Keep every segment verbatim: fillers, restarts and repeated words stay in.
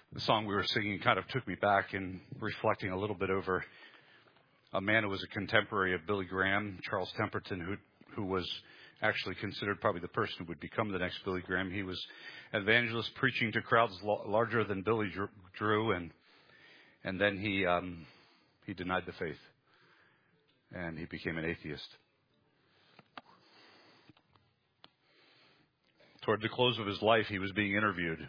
The song we were singing kind of took me back in reflecting a little bit over a man who was a contemporary of Billy Graham, Charles Temperton, who who was actually considered probably the person who would become the next Billy Graham. He was an evangelist preaching to crowds larger than Billy Drew, and and then he um, he denied the faith, and he became an atheist. Toward the close of his life, he was being interviewed.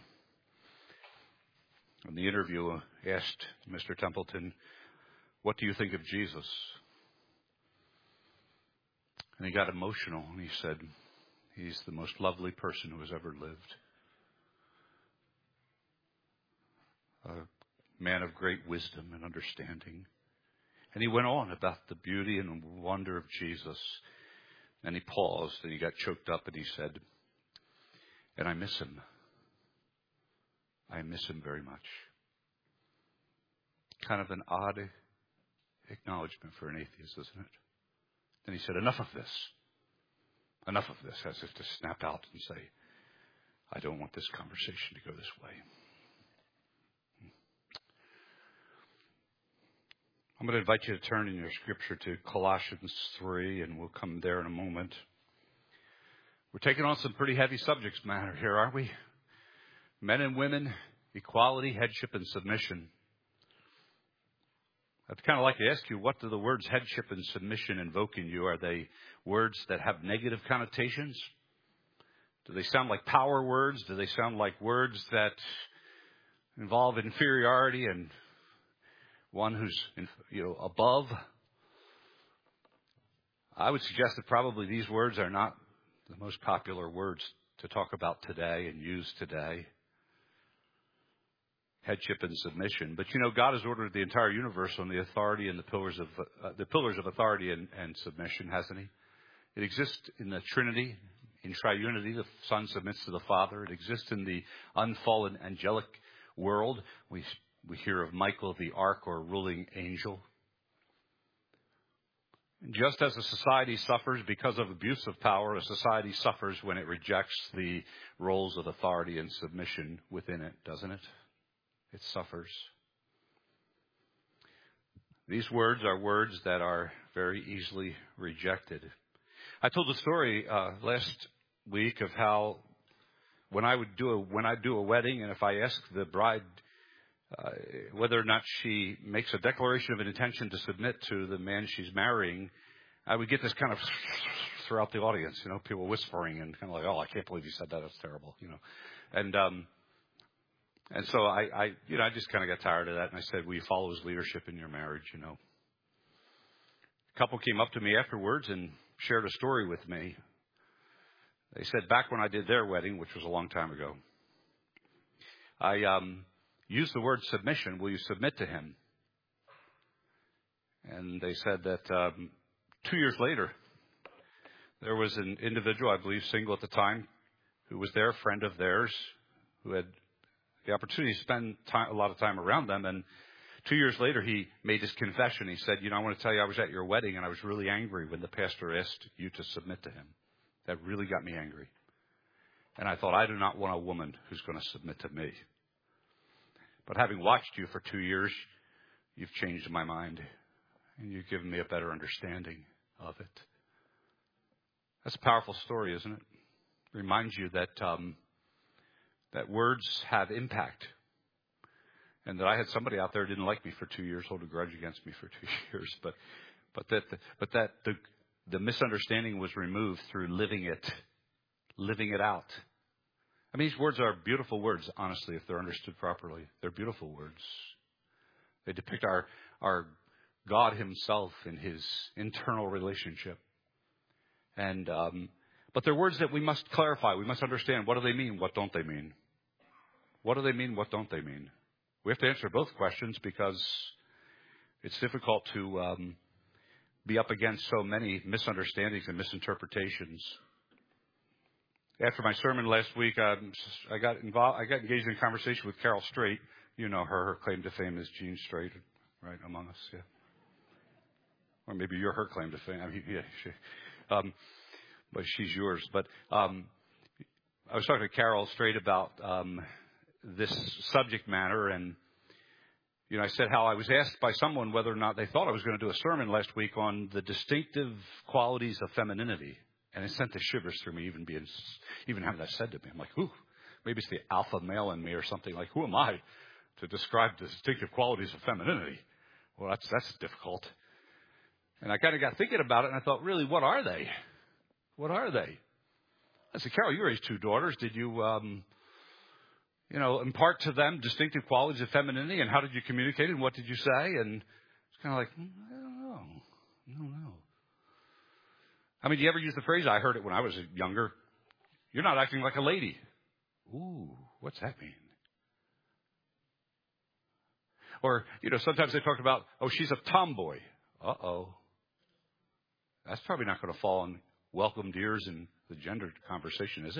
And the interviewer asked Mister Templeton, "What do you think of Jesus?" And he got emotional, and he said, "He's the most lovely person who has ever lived. A man of great wisdom and understanding." And he went on about the beauty and wonder of Jesus. And he paused, and he got choked up, and he said, "And I miss him. I miss him very much." Kind of an odd acknowledgement for an atheist, isn't it? Then he said, "Enough of this. Enough of this," as if to snap out and say, "I don't want this conversation to go this way." I'm going to invite you to turn in your scripture to Colossians three, and we'll come there in a moment. We're taking on some pretty heavy subjects matter here, aren't we? Men and women, equality, headship, and submission. I'd kind of like to ask you, what do the words headship and submission invoke in you? Are they words that have negative connotations? Do they sound like power words? Do they sound like words that involve inferiority and one who's, you know, above? I would suggest that probably these words are not the most popular words to talk about today and use today. Headship and submission. But you know, God has ordered the entire universe on the authority and the pillars of uh, the pillars of authority and, and submission, hasn't He? It exists in the Trinity, in triunity. The Son submits to the Father. It exists in the unfallen angelic world. We we hear of Michael, the arch or ruling angel. And just as a society suffers because of abuse of power, a society suffers when it rejects the roles of authority and submission within it, doesn't it? It suffers. These words are words that are very easily rejected. I told a story uh, last week of how when I would do a when I do a wedding, and if I ask the bride uh, whether or not she makes a declaration of an intention to submit to the man she's marrying, I would get this kind of throughout the audience, you know, people whispering and kind of like, "Oh, I can't believe you said that. That's terrible," you know, and. um And so I, I, you know, I just kind of got tired of that, and I said, "Will you follow his leadership in your marriage?" You know, a couple came up to me afterwards and shared a story with me. They said, back when I did their wedding, which was a long time ago, I um, used the word submission. "Will you submit to him?" And they said that um, two years later, there was an individual, I believe single at the time, who was there, a friend of theirs, who had the opportunity to spend time, a lot of time around them. And two years later, he made his confession. He said, "You know, I want to tell you, I was at your wedding, and I was really angry when the pastor asked you to submit to him. That really got me angry. And I thought, I do not want a woman who's going to submit to me. But having watched you for two years, you've changed my mind, and you've given me a better understanding of it." That's a powerful story, isn't it? It reminds you that um, that words have impact, and that I had somebody out there who didn't like me for two years, hold a grudge against me for two years, but but that the, but that the the misunderstanding was removed through living it, living it out. I mean, these words are beautiful words, honestly, if they're understood properly. They're beautiful words. They depict our our God Himself in His internal relationship, and um, but they're words that we must clarify. We must understand. What do they mean? What don't they mean? What do they mean? What don't they mean? We have to answer both questions because it's difficult to um, be up against so many misunderstandings and misinterpretations. After my sermon last week, um, I got involved. I got engaged in a conversation with Carol Strait. You know her. Her claim to fame is Jean Strait, right among us, yeah. Or maybe you're her claim to fame. I mean, yeah, she, um, but she's yours. But um, I was talking to Carol Strait about um, this subject matter. And, you know, I said how I was asked by someone whether or not they thought I was going to do a sermon last week on the distinctive qualities of femininity. And it sent the shivers through me, even being, even having that said to me. I'm like, ooh, maybe it's the alpha male in me or something. Like, who am I to describe the distinctive qualities of femininity? Well, that's, that's difficult. And I kind of got thinking about it, and I thought, really, what are they? What are they? I said, Carol, you raised two daughters. Did you, um, you know, impart to them distinctive qualities of femininity? And how did you communicate it? And what did you say? And it's kind of like, mm, I don't know. I don't know. I mean, do you ever use the phrase? I heard it when I was younger. You're not acting like a lady. Ooh, what's that mean? Or, you know, sometimes they talk about, oh, she's a tomboy. Uh-oh. That's probably not going to fall on welcomed ears in the gender conversation, is it?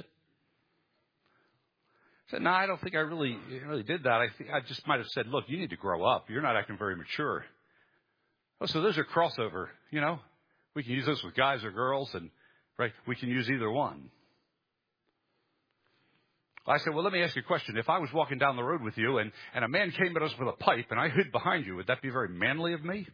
I said, no, I don't think I really really did that. I think I just might have said, look, you need to grow up. You're not acting very mature. Oh, so those are crossover, you know. We can use those with guys or girls, and right, we can use either one. I said, well, let me ask you a question. If I was walking down the road with you and, and a man came at us with a pipe and I hid behind you, would that be very manly of me?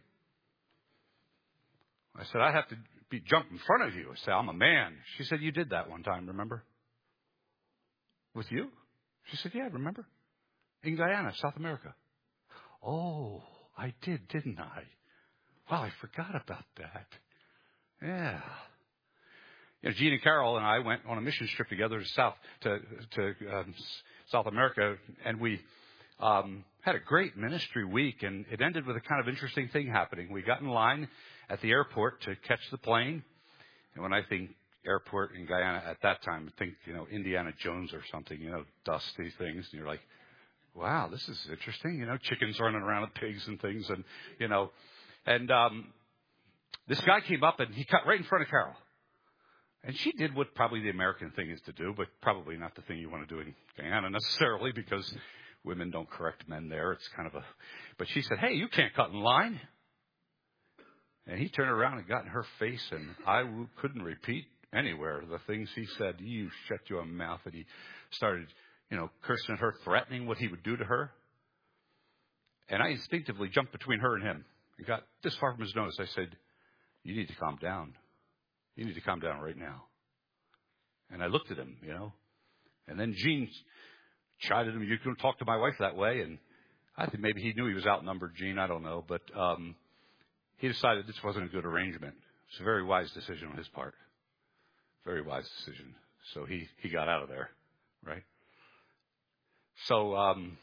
I said, I'd have to be jump in front of you and say, I'm a man. She said, you did that one time, remember? With you? She said, yeah, remember? In Guyana, South America. Oh, I did, didn't I? Wow, I forgot about that. Yeah. You know, Gene and Carol and I went on a mission trip together to South to to um, South America, and we um, had a great ministry week. And it ended with a kind of interesting thing happening. We got in line at the airport to catch the plane, and when I think airport in Guyana at that time, I think you know Indiana Jones or something, you know, dusty things, and you're like, wow, this is interesting. You know, chickens running around with pigs and things, and you know, and um, this guy came up and he cut right in front of Carol. And she did what probably the American thing is to do, but probably not the thing you want to do in Guyana necessarily, because women don't correct men there. It's kind of a, but she said, hey, you can't cut in line. And he turned around and got in her face, and I w- couldn't repeat anywhere the things he said. You shut your mouth. And he started, you know, cursing at her, threatening what he would do to her. And I instinctively jumped between her and him. He got this far from his nose. I said, you need to calm down. You need to calm down right now. And I looked at him, you know. And then Gene chided him, you couldn't talk to my wife that way. And I think maybe he knew he was outnumbered, Gene. I don't know. But um, he decided this wasn't a good arrangement. It was a very wise decision on his part. Very wise decision. So he, he got out of there, right? So um,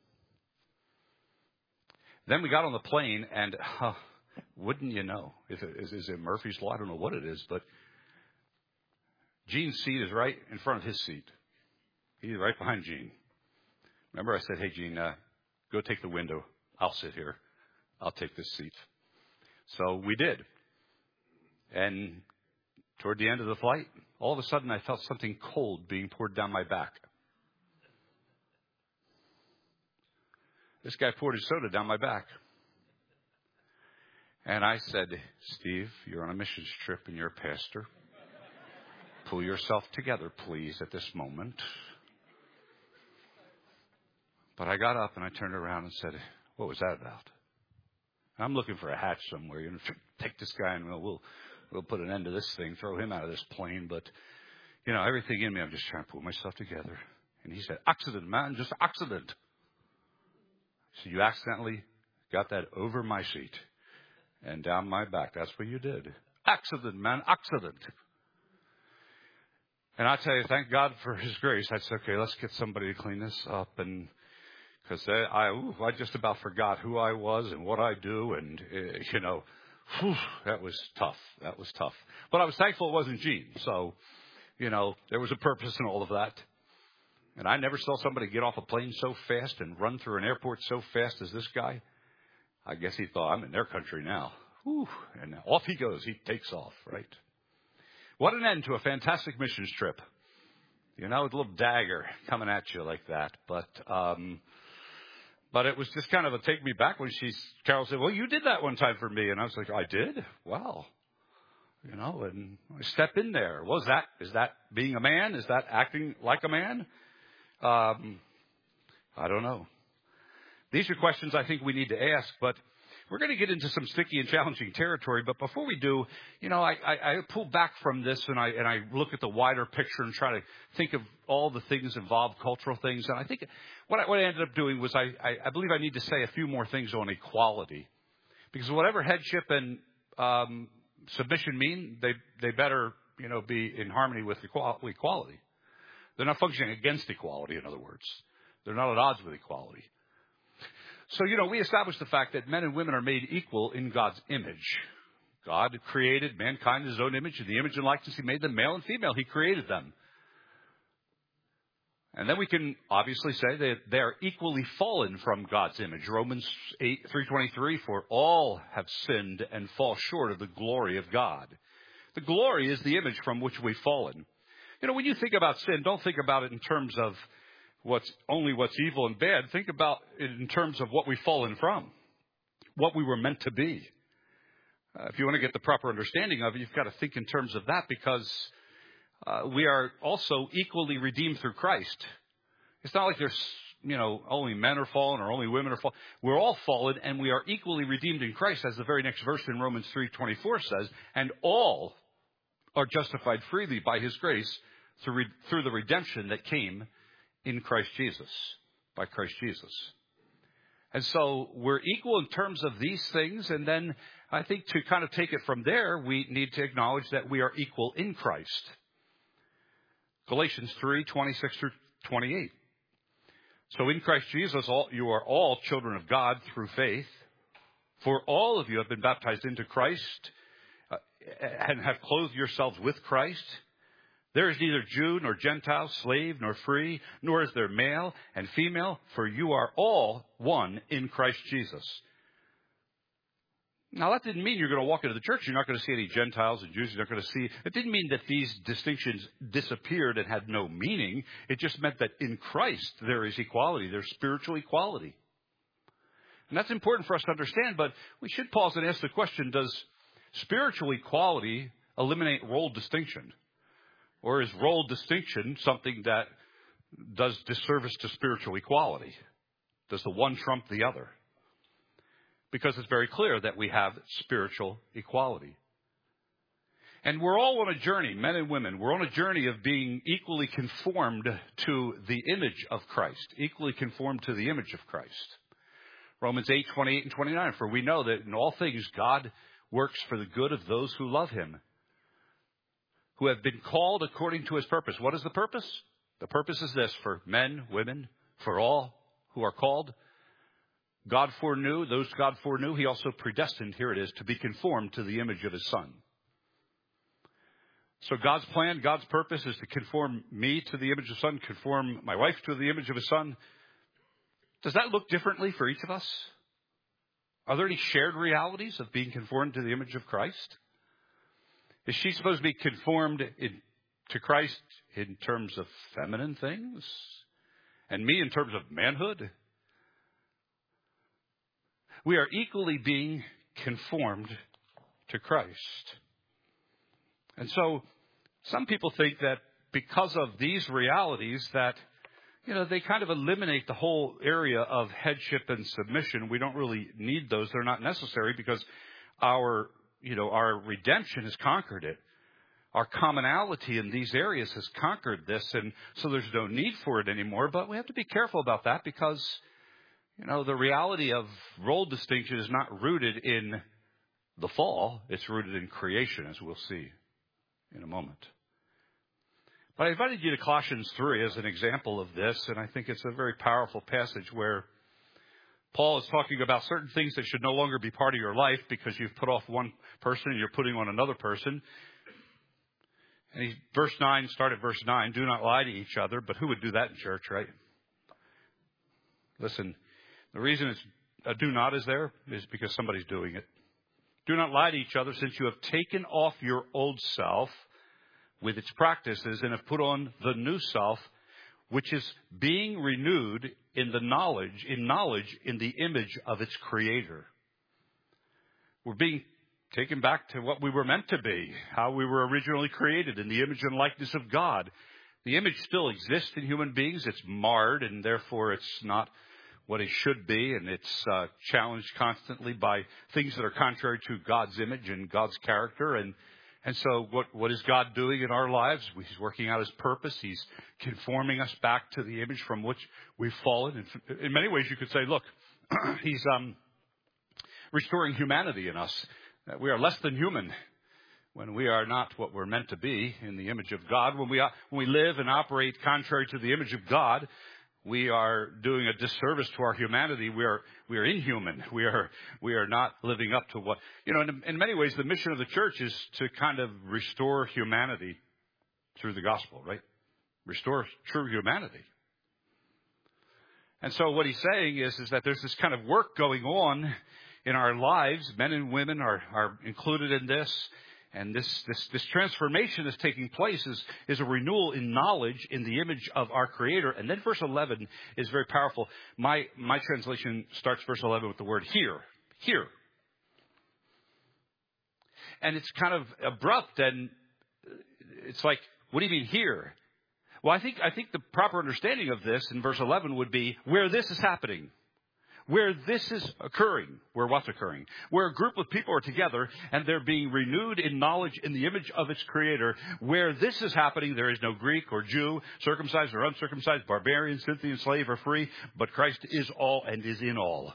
then we got on the plane, and uh, wouldn't you know? Is it, is, is it Murphy's Law? I don't know what it is, but Gene's seat is right in front of his seat. He's right behind Gene. Remember I said, hey, Gene, uh, go take the window. I'll sit here. I'll take this seat. So we did. And toward the end of the flight, all of a sudden I felt something cold being poured down my back. This guy poured his soda down my back. And I said, Steve, you're on a missions trip and you're a pastor. Pull yourself together, please, at this moment. But I got up and I turned around and said, what was that about? I'm looking for a hatch somewhere. You know, take this guy and we'll, we'll we'll put an end to this thing, throw him out of this plane. But, you know, everything in me, I'm just trying to pull myself together. And he said, accident, man, just accident. So you accidentally got that over my seat and down my back. That's what you did. Accident, man, accident. And I tell you, thank God for His grace. I said, okay, let's get somebody to clean this up. And because I, ooh, I just about forgot who I was and what I do. And, uh, you know, whew, that was tough. That was tough. But I was thankful it wasn't Gene. So, you know, there was a purpose in all of that. And I never saw somebody get off a plane so fast and run through an airport so fast as this guy. I guess he thought, I'm in their country now. Whew. And off he goes. He takes off, right? What an end to a fantastic missions trip. You know, with a little dagger coming at you like that. But um, but it was just kind of a take me back when she, Carol said, well, you did that one time for me. And I was like, I did? Wow. You know, and I step in there. Was that, is that being a man? Is that acting like a man? Um, I don't know. These are questions I think we need to ask, but we're going to get into some sticky and challenging territory. But before we do, you know, I, I, I pull back from this and I and I look at the wider picture and try to think of all the things involved, cultural things. And I think what I, what I ended up doing was I, I, I believe I need to say a few more things on equality. Because whatever headship and um, submission mean, they they better, you know, be in harmony with equality. They're not functioning against equality, in other words. They're not at odds with equality. So, you know, we established the fact that men and women are made equal in God's image. God created mankind in his own image. In the image and likeness, he made them male and female. He created them. And then we can obviously say that they are equally fallen from God's image. Romans eight, three twenty-three, for all have sinned and fall short of the glory of God. The glory is the image from which we've fallen. You know, when you think about sin, don't think about it in terms of what's only what's evil and bad. Think about it in terms of what we've fallen from, what we were meant to be. Uh, if you want to get the proper understanding of it, you've got to think in terms of that, because uh, we are also equally redeemed through Christ. It's not like there's, you know, only men are fallen or only women are fallen. We're all fallen, and we are equally redeemed in Christ, as the very next verse in Romans three twenty-four says, and all are justified freely by his grace through, re- through the redemption that came in Christ Jesus, by Christ Jesus. And so we're equal in terms of these things. And then I think to kind of take it from there, we need to acknowledge that we are equal in Christ. Galatians three, twenty-six through twenty-eight. So in Christ Jesus, all, you are all children of God through faith. For all of you have been baptized into Christ uh, and have clothed yourselves with Christ. There is neither Jew nor Gentile, slave nor free, nor is there male and female, for you are all one in Christ Jesus. Now, that didn't mean you're going to walk into the church, you're not going to see any Gentiles and Jews, you're not going to see. It didn't mean that these distinctions disappeared and had no meaning. It just meant that in Christ there is equality, there's spiritual equality. And that's important for us to understand, but we should pause and ask the question, does spiritual equality eliminate role distinction? Or is role distinction something that does disservice to spiritual equality? Does the one trump the other? Because it's very clear that we have spiritual equality. And we're all on a journey, men and women. We're on a journey of being equally conformed to the image of Christ. Equally conformed to the image of Christ. Romans eight, twenty-eight and twenty-nine. For we know that in all things God works for the good of those who love him, who have been called according to his purpose. What is the purpose? The purpose is this: for men, women, for all who are called. God foreknew, those God foreknew, he also predestined, here it is, to be conformed to the image of his Son. So God's plan, God's purpose is to conform me to the image of his Son, conform my wife to the image of his Son. Does that look differently for each of us? Are there any shared realities of being conformed to the image of Christ? Is she supposed to be conformed in, to Christ in terms of feminine things? And me in terms of manhood? We are equally being conformed to Christ. And so some people think that because of these realities that, you know, they kind of eliminate the whole area of headship and submission. We don't really need those. They're not necessary because our You know, our redemption has conquered it. Our commonality in these areas has conquered this, and so there's no need for it anymore. But we have to be careful about that because, you know, the reality of role distinction is not rooted in the fall. It's rooted in creation, as we'll see in a moment. But I invited you to Colossians three as an example of this, and I think it's a very powerful passage where Paul is talking about certain things that should no longer be part of your life because you've put off one person and you're putting on another person. And he, verse nine, start at verse nine, do not lie to each other. But who would do that in church, right? Listen, the reason it's a do not is there is because somebody's doing it. Do not lie to each other, since you have taken off your old self with its practices and have put on the new self, which is being renewed in the knowledge, in knowledge, in the image of its creator. We're being taken back to what we were meant to be, how we were originally created in the image and likeness of God. The image still exists in human beings. It's marred, and therefore it's not what it should be, and it's uh, challenged constantly by things that are contrary to God's image and God's character. And and so what, what is God doing in our lives? He's working out his purpose. He's conforming us back to the image from which we've fallen. And in many ways, you could say, look, he's um, restoring humanity in us. We are less than human when we are not what we're meant to be in the image of God. When we when we live and operate contrary to the image of God, we are doing a disservice to our humanity. We are we are inhuman. We are we are not living up to what, you know, in, in many ways, the mission of the church is to kind of restore humanity through the gospel, right? Restore true humanity. And so what he's saying is, is that there's this kind of work going on in our lives. Men and women are, are included in this. And this, this, this transformation that's taking place is, is a renewal in knowledge in the image of our Creator. And then verse eleven is very powerful. My, my translation starts verse eleven with the word here. Here. And it's kind of abrupt, and it's like, what do you mean here? Well, I think, I think the proper understanding of this in verse eleven would be where this is happening. Where this is occurring, where what's occurring, where a group of people are together and they're being renewed in knowledge in the image of its Creator. Where this is happening, there is no Greek or Jew, circumcised or uncircumcised, barbarian, Scythian, slave or free, but Christ is all and is in all.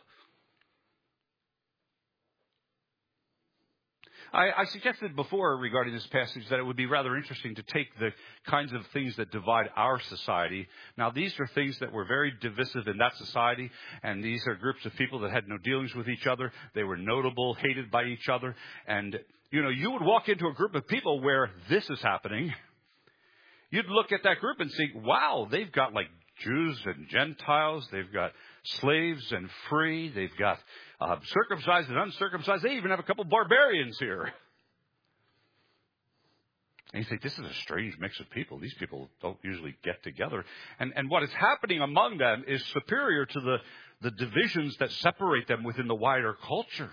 I, I suggested before regarding this passage that it would be rather interesting to take the kinds of things that divide our society. Now, these are things that were very divisive in that society, and these are groups of people that had no dealings with each other. They were notable, hated by each other. And, you know, you would walk into a group of people where this is happening. You'd look at that group and think, wow, they've got like Jews and Gentiles. They've got slaves and free. They've got uh, circumcised and uncircumcised. They even have a couple barbarians here. And you think, this is a strange mix of people. These people don't usually get together. And, and what is happening among them is superior to the, the divisions that separate them within the wider culture.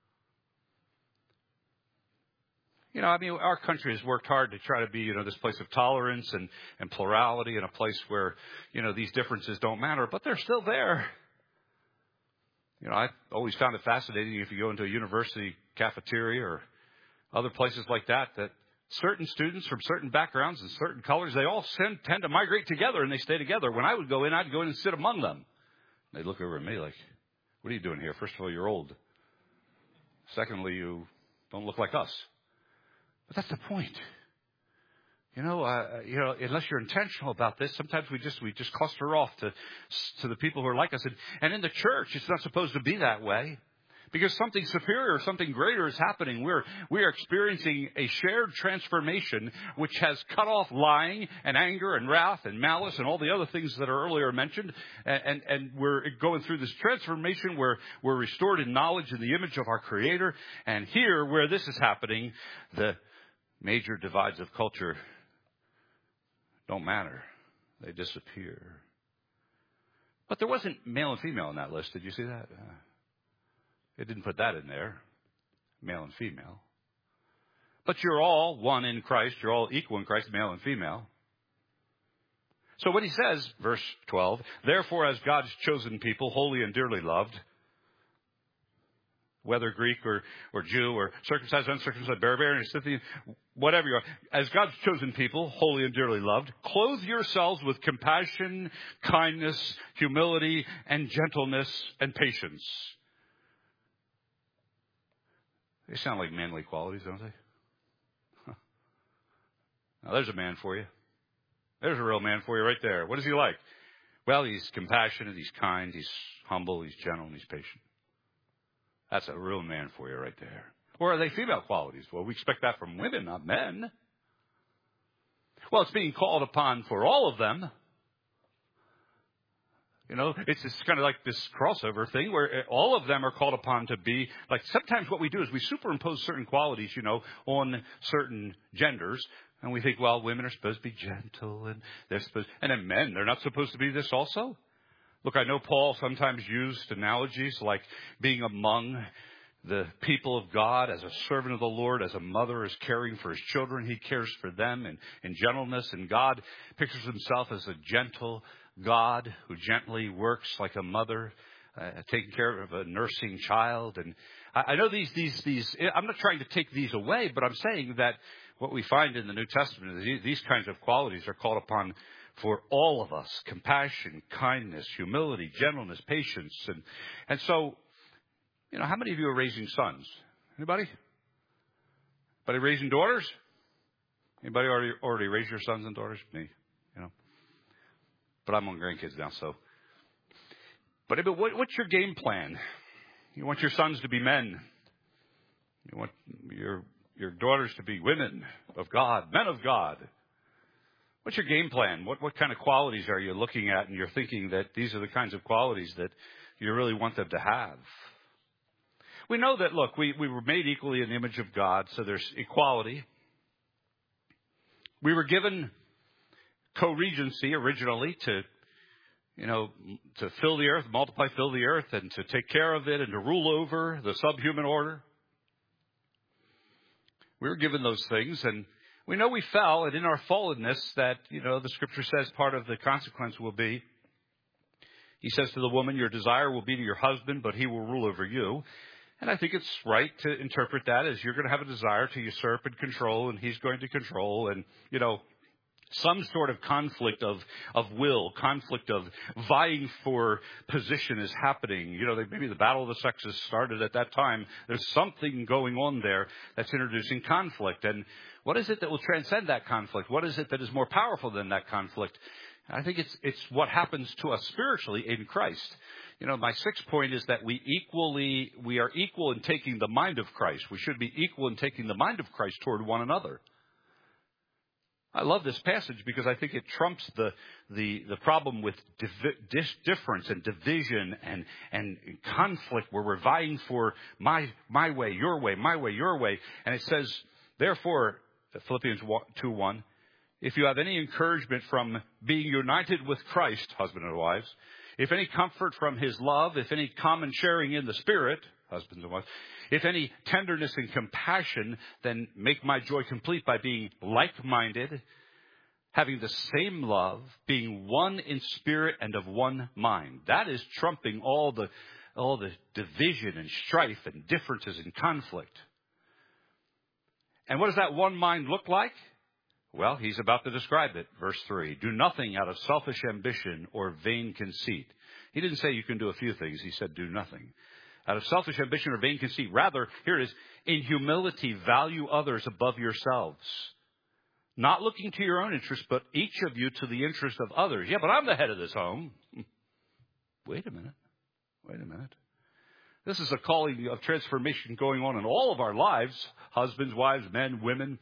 You know, I mean, our country has worked hard to try to be, you know, this place of tolerance and, and plurality, and a place where, you know, these differences don't matter, but they're still there. You know, I've always found it fascinating if you go into a university cafeteria or other places like that, that certain students from certain backgrounds and certain colors, they all tend, tend to migrate together and they stay together. When I would go in, I'd go in and sit among them. They'd look over at me like, what are you doing here? First of all, you're old. Secondly, you don't look like us. But that's the point. You know, uh, you know, unless you're intentional about this, sometimes we just we just cluster off to to the people who are like us. And, and in the church, it's not supposed to be that way, because something superior, something greater is happening. We're we are experiencing a shared transformation which has cut off lying and anger and wrath and malice and all the other things that are earlier mentioned. And, and, and we're going through this transformation where we're restored in knowledge in the image of our Creator. And here, where this is happening, the major divides of culture don't matter. They disappear. But there wasn't male and female in that list. Did you see that? Uh, it didn't put that in there, male and female. But you're all one in Christ. You're all equal in Christ, male and female. So when he says, verse twelve, therefore as God's chosen people, holy and dearly loved, whether Greek or, or Jew or circumcised, uncircumcised, barbarian, or Scythian, whatever you are, as God's chosen people, holy and dearly loved, clothe yourselves with compassion, kindness, humility, and gentleness, and patience. They sound like manly qualities, don't they? Huh. Now, there's a man for you. There's a real man for you right there. What is he like? Well, he's compassionate, he's kind, he's humble, he's gentle, and he's patient. That's a real man for you right there. Or are they female qualities? Well, we expect that from women, not men. Well, it's being called upon for all of them. You know, it's, it's kind of like this crossover thing where all of them are called upon to be, like sometimes what we do is we superimpose certain qualities, you know, on certain genders. And we think, well, women are supposed to be gentle and they're supposed, and then men, they're not supposed to be this also. Look, I know Paul sometimes used analogies like being among the people of God, as a servant of the Lord, as a mother is caring for his children. He cares for them in, in gentleness. And God pictures himself as a gentle God who gently works like a mother, uh, taking care of a nursing child. And I, I know these, these, these, I'm not trying to take these away, but I'm saying that what we find in the New Testament is these, these kinds of qualities are called upon for all of us: compassion, kindness, humility, gentleness, patience. And, and so, you know, how many of you are raising sons? Anybody? Anybody raising daughters? Anybody already already raised your sons and daughters? Me, you know. But I'm on grandkids now, so. But, but what, what's your game plan? You want your sons to be men. You want your your daughters to be women of God, men of God. What's your game plan? What what kind of qualities are you looking at, and you're thinking that these are the kinds of qualities that you really want them to have? We know that, look, we, we were made equally in the image of God, so there's equality. We were given co-regency originally to, you know, to fill the earth, multiply, fill the earth, and to take care of it and to rule over the subhuman order. We were given those things, and we know we fell, and in our fallenness that, you know, the scripture says part of the consequence will be, he says to the woman, your desire will be to your husband, but he will rule over you. And I think it's right to interpret that as you're going to have a desire to usurp and control, and he's going to control, and, you know, some sort of conflict of, of will, conflict of vying for position is happening. You know, maybe the battle of the sexes started at that time. There's something going on there that's introducing conflict. And what is it that will transcend that conflict? What is it that is more powerful than that conflict? I think it's it's what happens to us spiritually in Christ. You know, my sixth point is that we equally, we are equal in taking the mind of Christ. We should be equal in taking the mind of Christ toward one another. I love this passage because I think it trumps the the, the problem with divi- dis- difference and division and, and conflict where we're vying for my my way, your way, my way, your way. And it says, therefore, Philippians two one, if you have any encouragement from being united with Christ, husband and wives, if any comfort from his love, if any common sharing in the Spirit, husbands and wives, if any tenderness and compassion, then make my joy complete by being like-minded, having the same love, being one in spirit and of one mind. That is trumping all the, all the division and strife and differences and conflict. And what does that one mind look like? Well, he's about to describe it. Verse three, do nothing out of selfish ambition or vain conceit. He didn't say you can do a few things. He said do nothing. Out of selfish ambition or vain conceit. Rather, here it is, in humility value others above yourselves. Not looking to your own interest, but each of you to the interest of others. Yeah, but I'm the head of this home. Wait a minute. Wait a minute. This is a calling of transformation going on in all of our lives. Husbands, wives, men, women.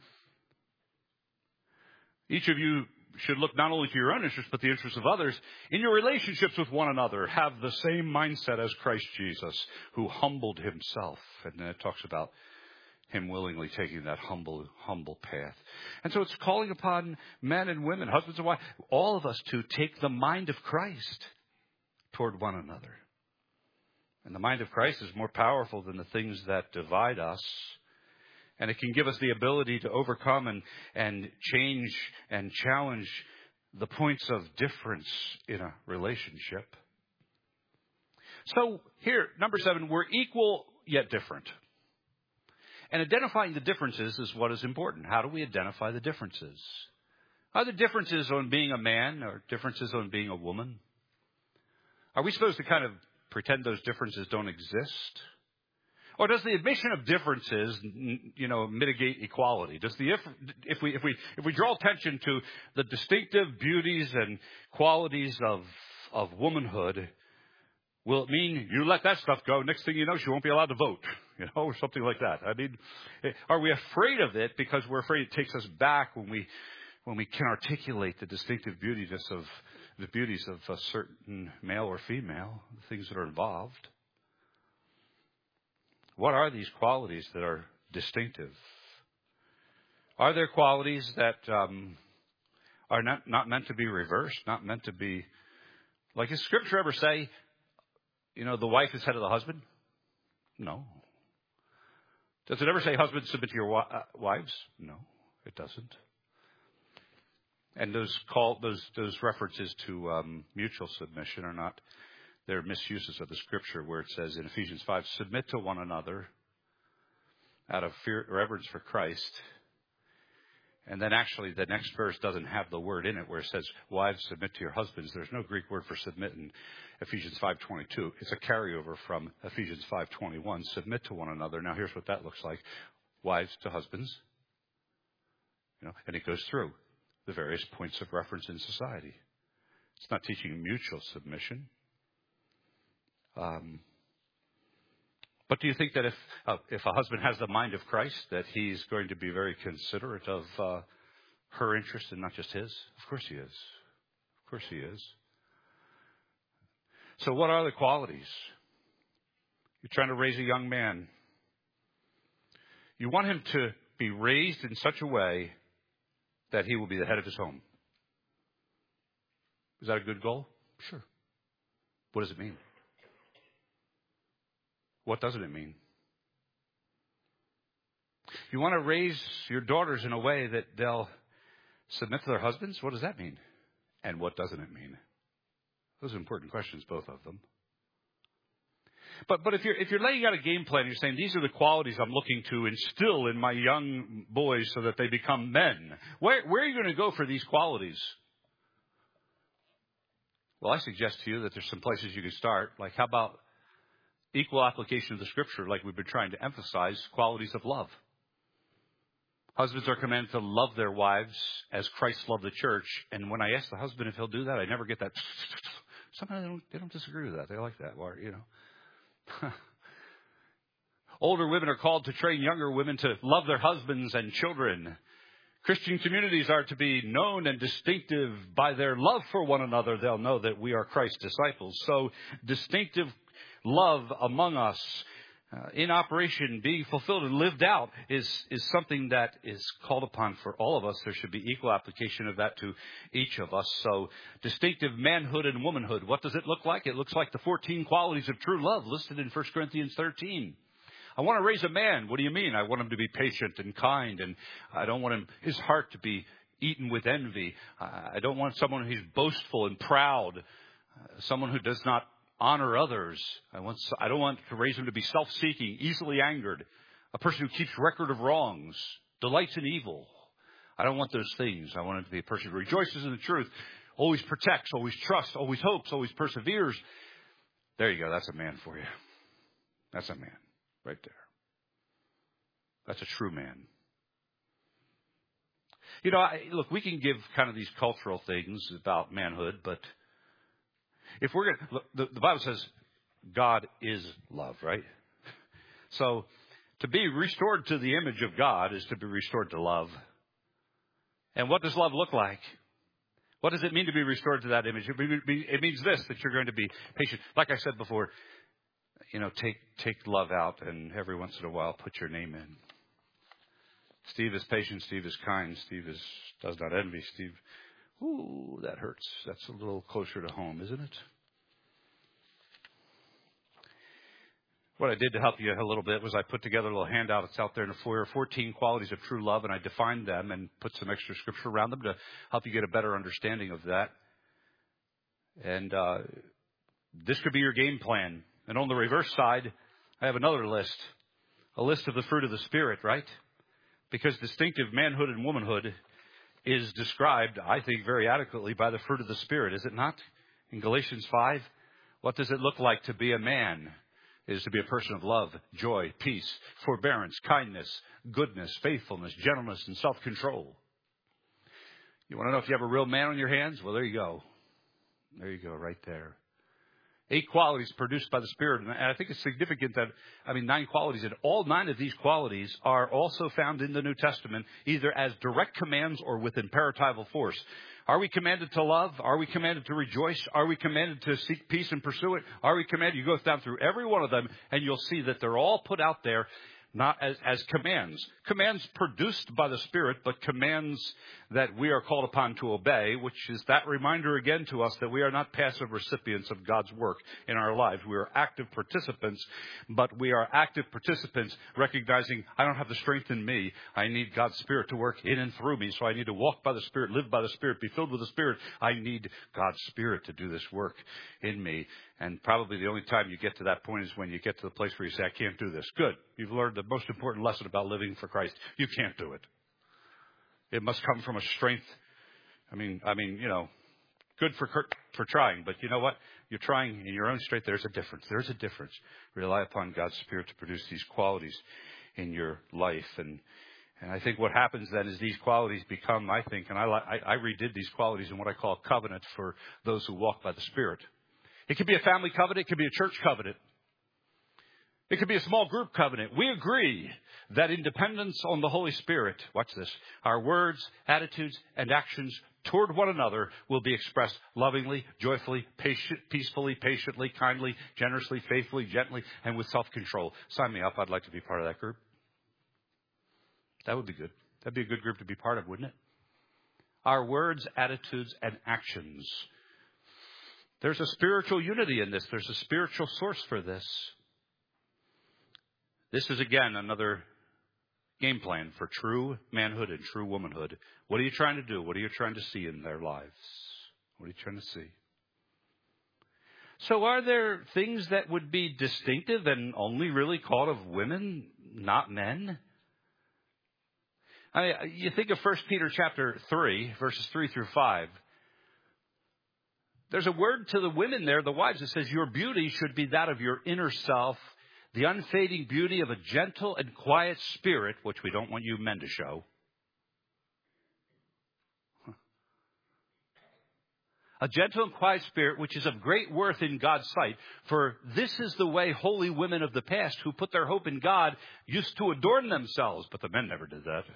Each of you should look not only to your own interests, but the interests of others. In your relationships with one another, have the same mindset as Christ Jesus, who humbled himself. And then it talks about him willingly taking that humble, humble path. And so it's calling upon men and women, husbands and wives, all of us to take the mind of Christ toward one another. And the mind of Christ is more powerful than the things that divide us. And it can give us the ability to overcome and, and change and challenge the points of difference in a relationship. So here, number seven, we're equal yet different. And identifying the differences is what is important. How do we identify the differences? Are there differences on being a man or differences on being a woman? Are we supposed to kind of pretend those differences don't exist? Or does the admission of differences, you know, mitigate equality? Does the if, if we if we if we draw attention to the distinctive beauties and qualities of of womanhood, will it mean you let that stuff go? Next thing you know, she won't be allowed to vote, you know, or something like that. I mean, are we afraid of it because we're afraid it takes us back when we when we can articulate the distinctive beautiness of the beauties of a certain male or female, the things that are involved? What are these qualities that are distinctive? Are there qualities that um, are not, not meant to be reversed, not meant to be... Like, does Scripture ever say, you know, the wife is head of the husband? No. Does it ever say, husbands, submit to your wa- uh, wives? No, it doesn't. And those call those those references to um, mutual submission are not, they're misuses of the scripture where it says in Ephesians five, submit to one another out of fear, reverence for Christ. And then actually the next verse doesn't have the word in it where it says, wives, submit to your husbands. There's no Greek word for submit in Ephesians five twenty-two. It's a carryover from Ephesians five twenty-one. Submit to one another. Now here's what that looks like. Wives to husbands. You know, and it goes through the various points of reference in society. It's not teaching mutual submission. Um, but do you think that if uh, if a husband has the mind of Christ, that he's going to be very considerate of uh, her interest and not just his? Of course he is. Of course he is. So what are the qualities? You're trying to raise a young man. You want him to be raised in such a way that he will be the head of his home. Is that a good goal? Sure. What does it mean? What doesn't it mean? You want to raise your daughters in a way that they'll submit to their husbands? What does that mean? And what doesn't it mean? Those are important questions, both of them. But but if you're if you're laying out a game plan, you're saying these are the qualities I'm looking to instill in my young boys so that they become men. Where where are you going to go for these qualities? Well, I suggest to you that there's some places you can start. Like, how about equal application of the scripture, like we've been trying to emphasize, qualities of love. Husbands are commanded to love their wives as Christ loved the church. And when I ask the husband if he'll do that, I never get that. Somehow they don't, they don't disagree with that. They like that, or, you know. Older women are called to train younger women to love their husbands and children. Christian communities are to be known and distinctive by their love for one another. They'll know that we are Christ's disciples. So distinctive love among us, uh, in operation, being fulfilled and lived out, is is something that is called upon for all of us. There should be equal application of that to each of us. So distinctive manhood and womanhood. What does it look like? It looks like the fourteen qualities of true love listed in First Corinthians thirteen. I want to raise a man. What do you mean? I want him to be patient and kind, and I don't want him his heart to be eaten with envy. I don't want someone who's boastful and proud, uh, someone who does not honor others. I want. I don't want to raise him to be self-seeking, easily angered, a person who keeps record of wrongs, delights in evil. I don't want those things. I want him to be a person who rejoices in the truth, always protects, always trusts, always hopes, always perseveres. There you go. That's a man for you. That's a man right there. That's a true man. You know, I, look, we can give kind of these cultural things about manhood, but if we're going to, the, the Bible says God is love, right? So to be restored to the image of God is to be restored to love. And what does love look like? What does it mean to be restored to that image? It means this, that you're going to be patient. Like I said before, you know, take take love out and every once in a while put your name in. Steve is patient. Steve is kind. Steve is does not envy. Steve, ooh, that hurts. That's a little closer to home, isn't it? What I did to help you a little bit was I put together a little handout. It's out there in the foyer, fourteen qualities of true love, and I defined them and put some extra scripture around them to help you get a better understanding of that. And uh, this could be your game plan. And on the reverse side, I have another list, a list of the fruit of the Spirit, right? Because distinctive manhood and womanhood is described, I think, very adequately by the fruit of the Spirit, is it not? In Galatians five, what does it look like to be a man? It is to be a person of love, joy, peace, forbearance, kindness, goodness, faithfulness, gentleness, and self-control. You want to know if you have a real man on your hands? Well, there you go. There you go, right there. Eight qualities produced by the Spirit. And I think it's significant that, I mean, nine qualities. And all nine of these qualities are also found in the New Testament, either as direct commands or with imperatival force. Are we commanded to love? Are we commanded to rejoice? Are we commanded to seek peace and pursue it? Are we commanded? You go down through every one of them, and you'll see that they're all put out there, not as, as commands. Commands produced by the Spirit, but commands that we are called upon to obey, which is that reminder again to us that we are not passive recipients of God's work in our lives. We are active participants, but we are active participants recognizing I don't have the strength in me. I need God's Spirit to work in and through me, so I need to walk by the Spirit, live by the Spirit, be filled with the Spirit. I need God's Spirit to do this work in me. And probably the only time you get to that point is when you get to the place where you say, I can't do this. Good. You've learned the most important lesson about living for Christ. You can't do it. It must come from a strength. I mean, I mean, you know, good for for trying. But you know what? You're trying in your own strength. There's a difference. There's a difference. Rely upon God's Spirit to produce these qualities in your life. And and I think what happens then is these qualities become, I think, and I, I, I redid these qualities in what I call covenant for those who walk by the Spirit. It could be a family covenant. It could be a church covenant. It could be a small group covenant. We agree that in dependence on the Holy Spirit, watch this, our words, attitudes, and actions toward one another will be expressed lovingly, joyfully, patient, peacefully, patiently, kindly, generously, faithfully, gently, and with self-control. Sign me up. I'd like to be part of that group. That would be good. That'd be a good group to be part of, wouldn't it? Our words, attitudes, and actions. There's a spiritual unity in this. There's a spiritual source for this. This is, again, another game plan for true manhood and true womanhood. What are you trying to do? What are you trying to see in their lives? What are you trying to see? So are there things that would be distinctive and only really called of women, not men? I mean, you think of First Peter chapter three, verses three through five. There's a word to the women there, the wives, that says, your beauty should be that of your inner self, the unfading beauty of a gentle and quiet spirit, which we don't want you men to show. A gentle and quiet spirit, which is of great worth in God's sight. For this is the way holy women of the past who put their hope in God used to adorn themselves. But the men never did that.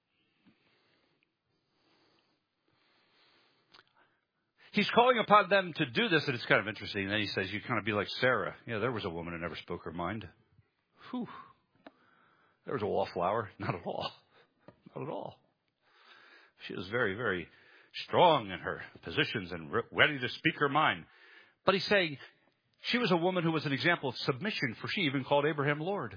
He's calling upon them to do this, and it's kind of interesting. And then he says, you kind of be like Sarah. Yeah, there was a woman who never spoke her mind. Whew. There was a wallflower. Not at all. Not at all. She was very, very strong in her positions and ready to speak her mind. But he's saying she was a woman who was an example of submission, for she even called Abraham Lord.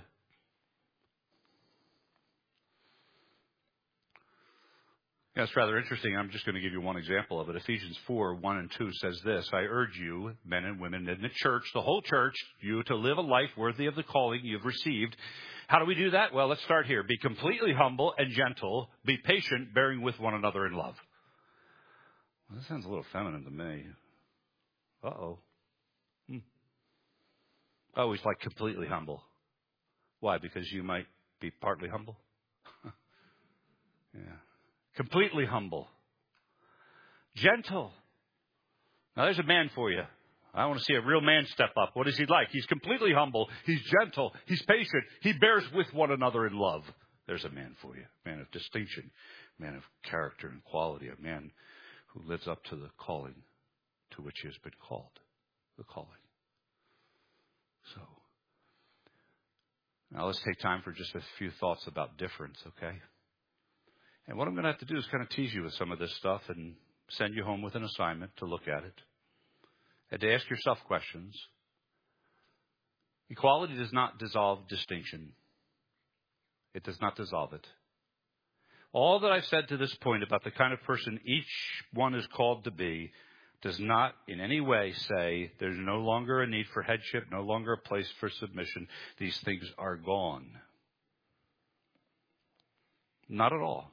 Yeah, it's rather interesting. I'm just going to give you one example of it. Ephesians four, one and two says this, I urge you, men and women in the church, the whole church, you to live a life worthy of the calling you've received. How do we do that? Well, let's start here. Be completely humble and gentle. Be patient, bearing with one another in love. Well, that sounds a little feminine to me. Uh-oh. Hmm. Oh, he's like completely humble. Why? Because you might be partly humble? Yeah. Completely humble. Gentle. Now, there's a man for you. I want to see a real man step up. What is he like? He's completely humble. He's gentle. He's patient. He bears with one another in love. There's a man for you. Man of distinction. Man of character and quality. A man who lives up to the calling to which he has been called. The calling. So, now let's take time for just a few thoughts about difference, okay? And what I'm going to have to do is kind of tease you with some of this stuff and send you home with an assignment to look at it and to ask yourself questions. Equality does not dissolve distinction. It does not dissolve it. All that I've said to this point about the kind of person each one is called to be does not in any way say there's no longer a need for headship, no longer a place for submission. These things are gone. Not at all.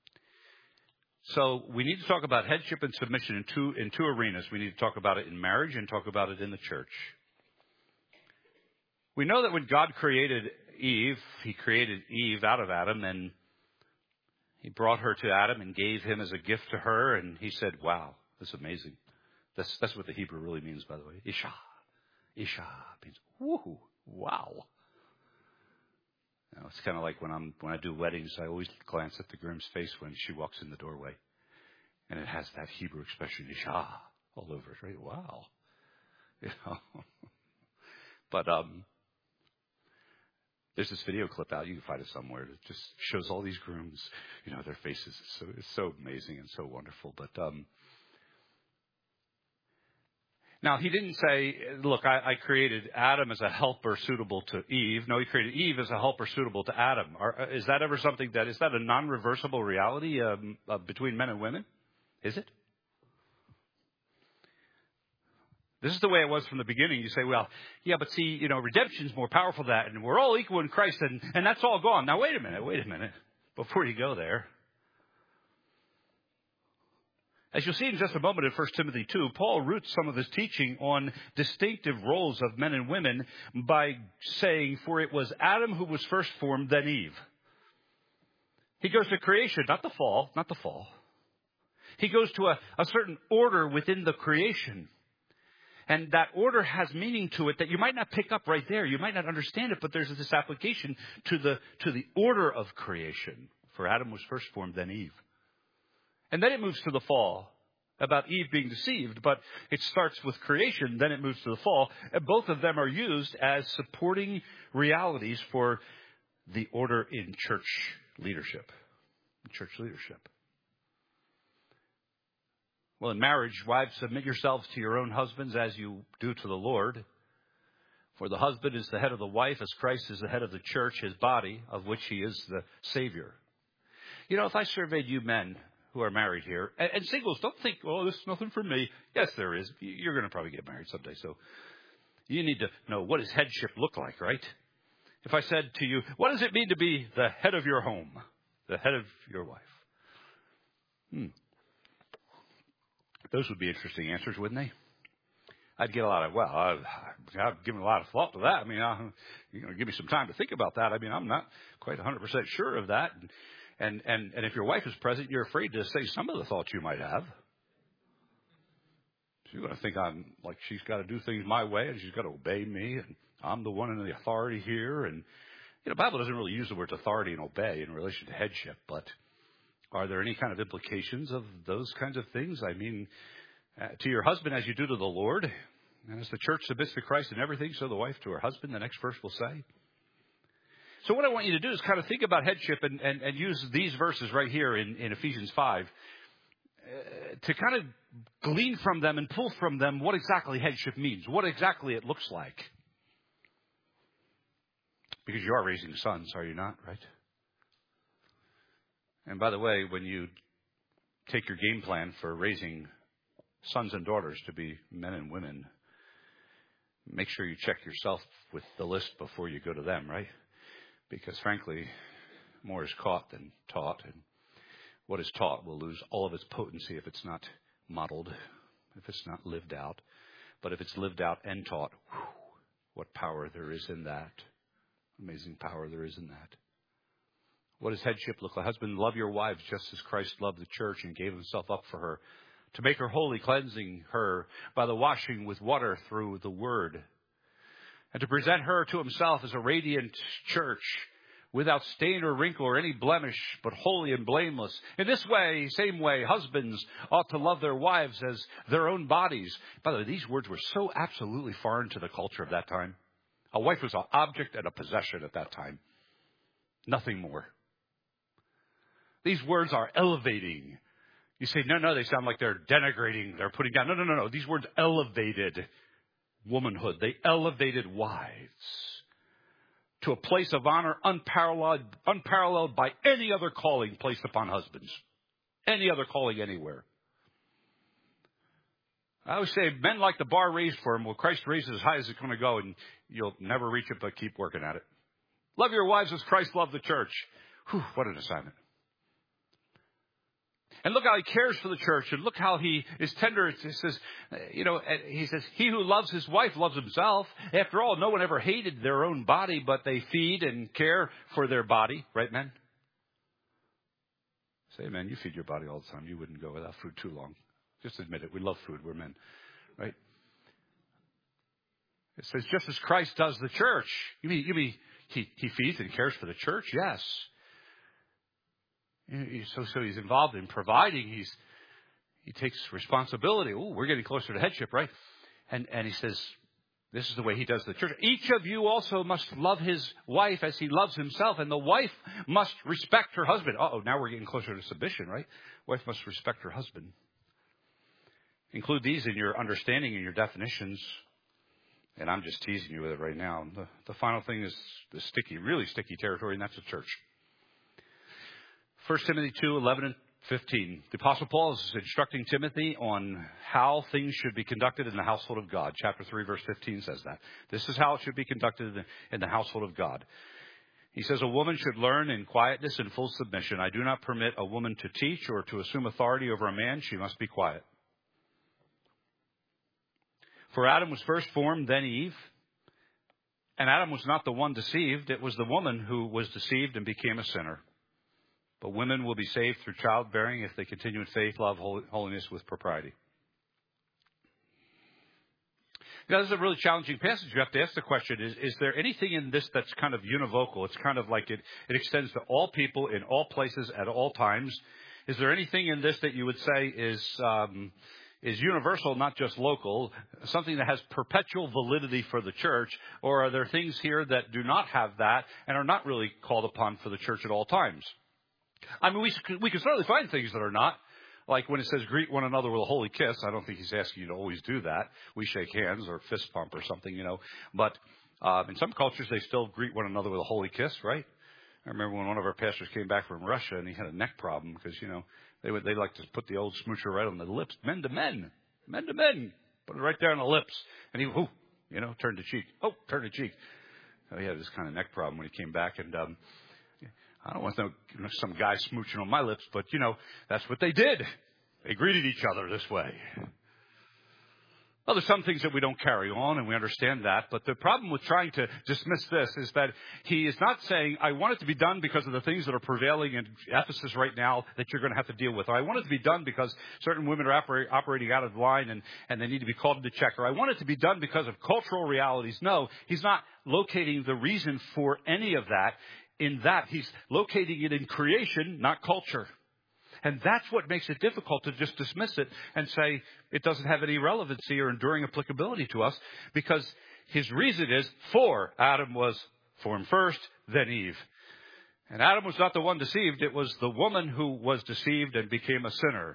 So we need to talk about headship and submission in two in two arenas. We need to talk about it in marriage and talk about it in the church. We know that when God created Eve, he created Eve out of Adam, and he brought her to Adam and gave him as a gift to her, and he said, wow, that's amazing. That's that's what the Hebrew really means, by the way. Isha. Isha means, woohoo, wow. You know, it's kind of like when I'm when I do weddings, I always glance at the groom's face when she walks in the doorway, and it has that Hebrew expression "isha" all over it. Right? Wow, you know. But um, There's this video clip out. You can find it somewhere. It just shows all these grooms, you know, their faces. It's so, it's so amazing and so wonderful. But um, now, he didn't say, look, I, I created Adam as a helper suitable to Eve. No, he created Eve as a helper suitable to Adam. Are, is that ever something that, is that a non-reversible reality um, uh, between men and women? Is it? This is the way it was from the beginning. You say, well, yeah, but see, you know, redemption's more powerful than that, and we're all equal in Christ, and, and that's all gone. Now, wait a minute, wait a minute, before you go there. As you'll see in just a moment in First Timothy two, Paul roots some of his teaching on distinctive roles of men and women by saying, for it was Adam who was first formed, then Eve. He goes to creation, not the fall, not the fall. He goes to a, a certain order within the creation. And that order has meaning to it that you might not pick up right there. You might not understand it, but there's this application to the to the order of creation. For Adam was first formed, then Eve. And then it moves to the fall, about Eve being deceived. But it starts with creation, then it moves to the fall. And both of them are used as supporting realities for the order in church leadership. Church leadership. Well, in marriage, wives, submit yourselves to your own husbands as you do to the Lord. For the husband is the head of the wife, as Christ is the head of the church, his body, of which he is the Savior. You know, if I surveyed you men who are married here, and, and singles, don't think, oh, this is nothing for me. Yes, there is. You're going to probably get married someday. So you need to know, what does headship look like, right? If I said to you, what does it mean to be the head of your home, the head of your wife? Hmm. Those would be interesting answers, wouldn't they? I'd get a lot of, well, I've, I've given a lot of thought to that. I mean, I, you know, give me some time to think about that. I mean, I'm not quite one hundred percent sure of that. And, and, and, and if your wife is present, you're afraid to say some of the thoughts you might have. She's going to think I'm like, she's got to do things my way and she's got to obey me. And I'm the one in the authority here. And, you know, the Bible doesn't really use the words authority and obey in relation to headship, but are there any kind of implications of those kinds of things? I mean, uh, to your husband as you do to the Lord, and as the church submits to Christ in everything, so the wife to her husband, the next verse will say. So what I want you to do is kind of think about headship and, and, and use these verses right here in, in Ephesians five uh, to kind of glean from them and pull from them what exactly headship means, what exactly it looks like. Because you are raising sons, are you not, right? And by the way, when you take your game plan for raising sons and daughters to be men and women, make sure you check yourself with the list before you go to them, right? Because frankly, more is caught than taught. And what is taught will lose all of its potency if it's not modeled, if it's not lived out. But if it's lived out and taught, whew, what power there is in that. Amazing power there is in that. What does headship look like? Husband, love your wives just as Christ loved the church and gave himself up for her, to make her holy, cleansing her by the washing with water through the word, and to present her to himself as a radiant church, without stain or wrinkle or any blemish, but holy and blameless. In this way, same way, husbands ought to love their wives as their own bodies. By the way, these words were so absolutely foreign to the culture of that time. A wife was an object and a possession at that time. Nothing more. These words are elevating. You say, no, no, they sound like they're denigrating, they're putting down. No, no, no, no. These words elevated womanhood. They elevated wives to a place of honor unparalleled, unparalleled by any other calling placed upon husbands. Any other calling anywhere. I always say, men like the bar raised for them. Well, Christ raises as high as it's going to go, and you'll never reach it, but keep working at it. Love your wives as Christ loved the church. Whew, what an assignment. And look how he cares for the church, and look how he is tender. It says, you know, he says, he who loves his wife loves himself. After all, no one ever hated their own body, but they feed and care for their body. Right, men? Say, man, you feed your body all the time. You wouldn't go without food too long. Just admit it. We love food. We're men, right? It says, just as Christ does the church. You mean, you mean he, he feeds and cares for the church? Yes. So, so he's involved in providing. He's he takes responsibility. Oh, we're getting closer to headship, right? And and he says, This is the way he does the church. Each of you also must love his wife as he loves himself, and the wife must respect her husband. Uh-oh, now we're getting closer to submission, right? Wife must respect her husband. Include these in your understanding and your definitions. And I'm just teasing you with it right now. The, the final thing is the sticky, really sticky territory, and that's the church. First Timothy two, eleven and fifteen. The Apostle Paul is instructing Timothy on how things should be conducted in the household of God. Chapter three, verse fifteen says that. This is how it should be conducted in the household of God. He says, a woman should learn in quietness and full submission. I do not permit a woman to teach or to assume authority over a man. She must be quiet. For Adam was first formed, then Eve. And Adam was not the one deceived. It was the woman who was deceived and became a sinner. But women will be saved through childbearing if they continue in faith, love, holiness with propriety. Now, this is a really challenging passage. You have to ask the question, is, is there anything in this that's kind of univocal? It's kind of like it, it extends to all people in all places at all times. Is there anything in this that you would say is um, is universal, not just local, something that has perpetual validity for the church? Or are there things here that do not have that and are not really called upon for the church at all times? I mean, we, we can certainly find things that are not. Like when it says greet one another with a holy kiss, I don't think he's asking you to always do that. We shake hands or fist pump or something, you know. But uh, in some cultures, they still greet one another with a holy kiss, right? I remember when one of our pastors came back from Russia and he had a neck problem because, you know, they would they like to put the old smoocher right on the lips. Men to men. Men to men. Put it right there on the lips. And he, whoo, you know, turned the cheek. Oh, turned the cheek. So he had this kind of neck problem when he came back. And um, I don't want no, some guy smooching on my lips, but, you know, that's what they did. They greeted each other this way. Well, there's some things that we don't carry on, and we understand that. But the problem with trying to dismiss this is that he is not saying, I want it to be done because of the things that are prevailing in Ephesus right now that you're going to have to deal with. Or I want it to be done because certain women are operate, operating out of line and, and they need to be called into check. Or I want it to be done because of cultural realities. No, he's not locating the reason for any of that. In that, he's locating it in creation, not culture. And that's what makes it difficult to just dismiss it and say it doesn't have any relevancy or enduring applicability to us, because his reason is, for Adam was formed first, then Eve. And Adam was not the one deceived. It was the woman who was deceived and became a sinner.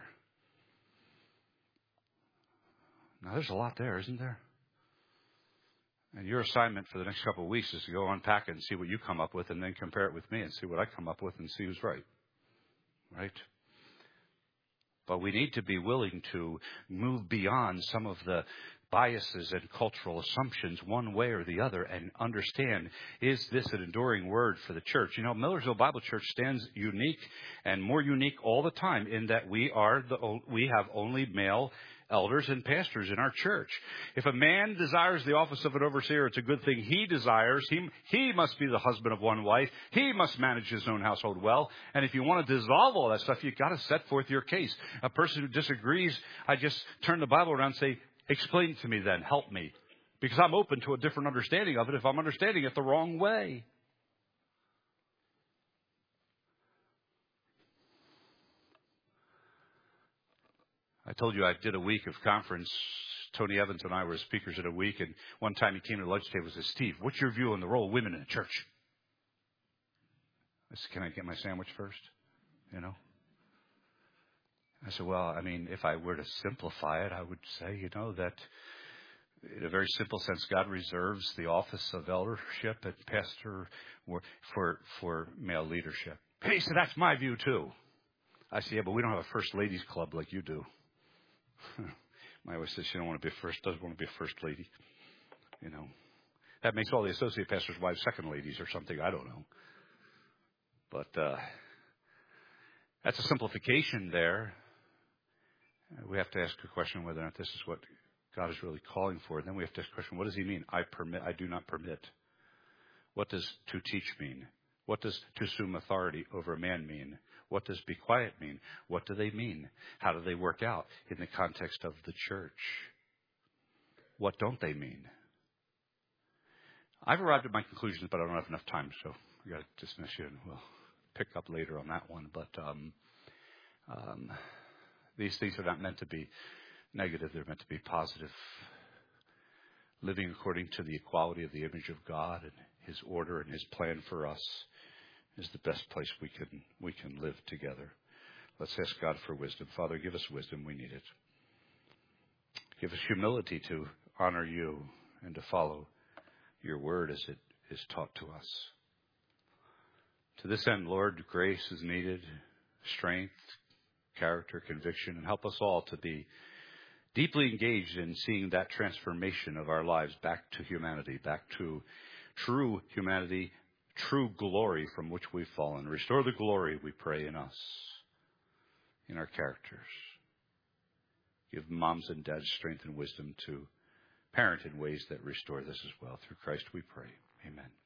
Now, there's a lot there, isn't there? And your assignment for the next couple of weeks is to go unpack it and see what you come up with, and then compare it with me and see what I come up with and see who's right. Right? But we need to be willing to move beyond some of the biases and cultural assumptions one way or the other and understand, is this an enduring word for the church? You know, Millersville Bible Church stands unique and more unique all the time in that we are the we have only male elders and pastors in our church. If a man desires the office of an overseer, it's a good thing he desires. He, he must be the husband of one wife. He must manage his own household well. And if you want to dissolve all that stuff, you've got to set forth your case. A person who disagrees, I just turn the Bible around and say, explain it to me then, help me. Because I'm open to a different understanding of it if I'm understanding it the wrong way. I told you I did a week of conference. Tony Evans and I were speakers at a week, and one time he came to the lunch table and said, Steve, what's your view on the role of women in the church? I said, can I get my sandwich first? You know? I said, well, I mean, if I were to simplify it, I would say, you know, that in a very simple sense, God reserves the office of eldership and pastor for, for male leadership. He said, that's my view too. I said, yeah, but we don't have a first ladies club like you do. My wife says she don't want to be first, doesn't want to be a first lady. You know, that makes all the associate pastors' wives second ladies or something. I don't know. But uh, that's a simplification there. We have to ask a question whether or not this is what God is really calling for. And then we have to ask the question, what does he mean? I permit, I do not permit. What does to teach mean? What does to assume authority over a man mean? What does be quiet mean? What do they mean? How do they work out in the context of the church? What don't they mean? I've arrived at my conclusions, but I don't have enough time, so we got to dismiss you, and we'll pick up later on that one. But um, um, these things are not meant to be negative; they're meant to be positive. living according to the equality of the image of God and his order and his plan for us is the best place we can we can live together. Let's ask God for wisdom. Father, give us wisdom. We need it. Give us humility to honor you and to follow your word as it is taught to us. To this end, Lord, grace is needed, strength, character, conviction, and help us all to be deeply engaged in seeing that transformation of our lives back to humanity, back to true humanity, true glory from which we've fallen. Restore the glory, we pray, in us, in our characters. Give moms and dads strength and wisdom to parent in ways that restore this as well. Through Christ we pray. Amen.